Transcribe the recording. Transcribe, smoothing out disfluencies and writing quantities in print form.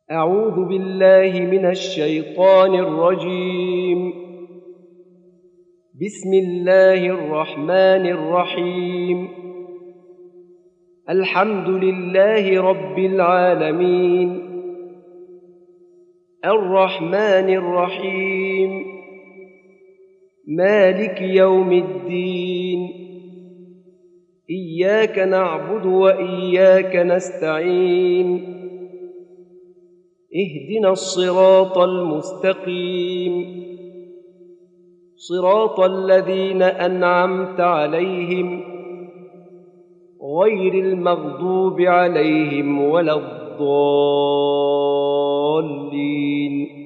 أعوذ بالله من الشيطان الرجيم. بسم الله الرحمن الرحيم. الحمد لله رب العالمين، الرحمن الرحيم، مالك يوم الدين. إياك نعبد وإياك نستعين، اهدنا الصراط المستقيم، صراط الذين أنعمت عليهم غير المغضوب عليهم ولا الضالين.